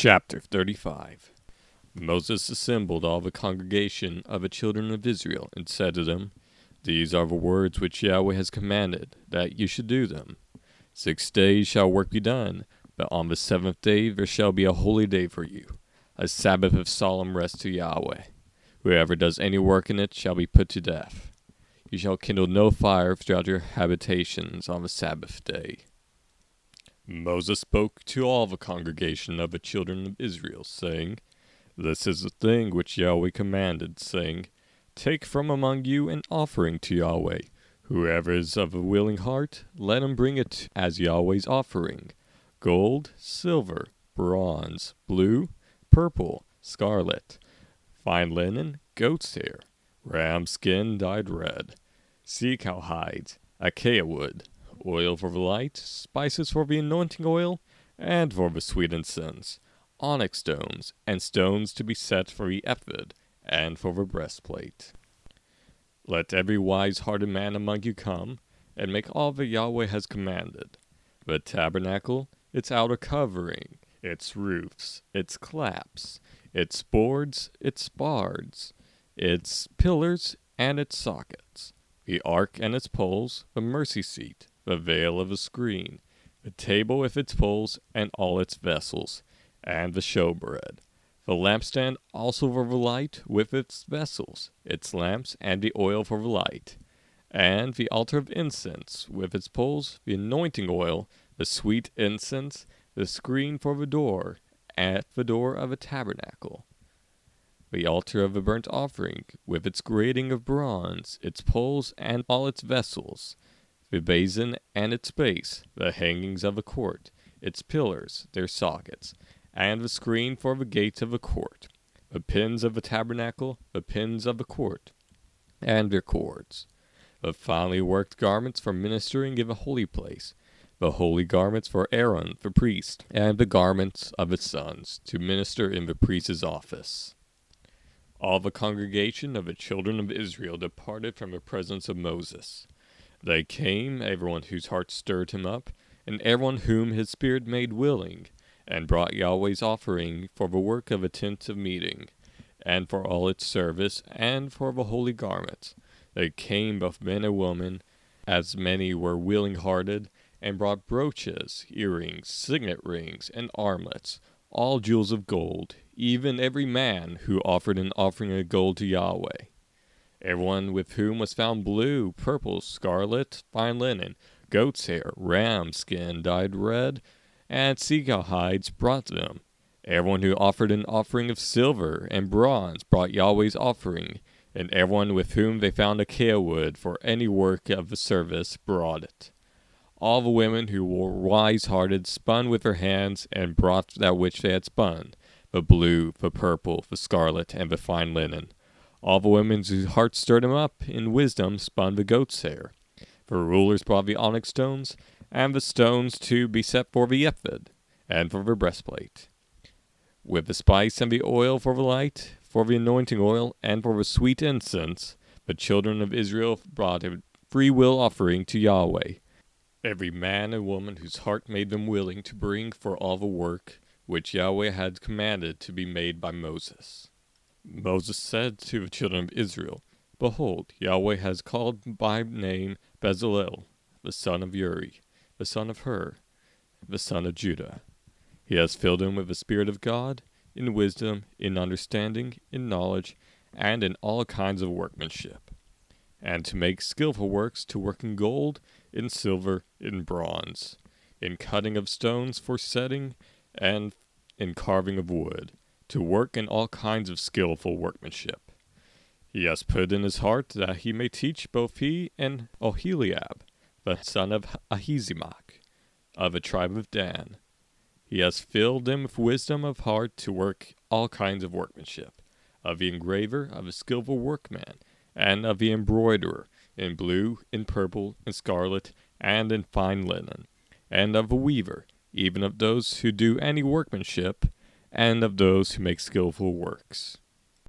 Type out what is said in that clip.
Chapter 35. Moses assembled all the congregation of the children of Israel, and said to them, These are the words which Yahweh has commanded, that you should do them. 6 days shall work be done, but on the 7th day there shall be a holy day for you, a Sabbath of solemn rest to Yahweh. Whoever does any work in it shall be put to death. You shall kindle no fire throughout your habitations on the Sabbath day. Moses spoke to all the congregation of the children of Israel, saying, This is the thing which Yahweh commanded, saying, Take from among you an offering to Yahweh. Whoever is of a willing heart, let him bring it as Yahweh's offering: gold, silver, bronze, blue, purple, scarlet, fine linen, goat's hair, ram skin dyed red, sea cow hides, acacia wood, oil for the light, spices for the anointing oil, and for the sweet incense, onyx stones, and stones to be set for the ephod, and for the breastplate. Let every wise-hearted man among you come, and make all that Yahweh has commanded: the tabernacle, its outer covering, its roofs, its claps, its boards, its bars, its pillars, and its sockets, the ark and its poles, the mercy seat, the veil of the screen, the table with its poles and all its vessels, and the showbread, the lampstand also for the light with its vessels, its lamps, and the oil for the light, and the altar of incense with its poles, the anointing oil, the sweet incense, the screen for the door, at the door of the tabernacle, the altar of the burnt offering with its grating of bronze, its poles and all its vessels, the basin and its base, the hangings of the court, its pillars, their sockets, and the screen for the gates of the court, the pins of the tabernacle, the pins of the court, and their cords, the finely worked garments for ministering in the holy place, the holy garments for Aaron the priest, and the garments of his sons to minister in the priest's office. All the congregation of the children of Israel departed from the presence of Moses. They came, everyone whose heart stirred him up, and everyone whom his spirit made willing, and brought Yahweh's offering for the work of a tent of meeting, and for all its service, and for the holy garments. They came, both men and women, as many were willing-hearted, and brought brooches, earrings, signet rings, and armlets, all jewels of gold, even every man who offered an offering of gold to Yahweh. Everyone with whom was found blue, purple, scarlet, fine linen, goat's hair, ram skin dyed red, and sea cow hides brought them. Everyone who offered an offering of silver and bronze brought Yahweh's offering, and everyone with whom they found acacia wood for any work of the service brought it. All the women who were wise-hearted spun with their hands, and brought that which they had spun, the blue, the purple, the scarlet, and the fine linen. All the women whose hearts stirred him up in wisdom spun the goat's hair. The rulers brought the onyx stones, and the stones to be set for the ephod, and for the breastplate, with the spice and the oil for the light, for the anointing oil, and for the sweet incense. The children of Israel brought a free will offering to Yahweh, every man and woman whose heart made them willing to bring for all the work which Yahweh had commanded to be made by Moses. Moses said to the children of Israel, Behold, Yahweh has called by name Bezalel, the son of Uri, the son of Hur, the son of Judah. He has filled him with the Spirit of God, in wisdom, in understanding, in knowledge, and in all kinds of workmanship, and to make skillful works, to work in gold, in silver, in bronze, in cutting of stones for setting, and in carving of wood, to work in all kinds of skillful workmanship. He has put in his heart that he may teach both he and Oholiab, the son of Ahisamach, of the tribe of Dan. He has filled him with wisdom of heart to work all kinds of workmanship, of the engraver, of the skillful workman, and of the embroiderer, in blue, in purple, in scarlet, and in fine linen, and of the weaver, even of those who do any workmanship, and of those who make skillful works.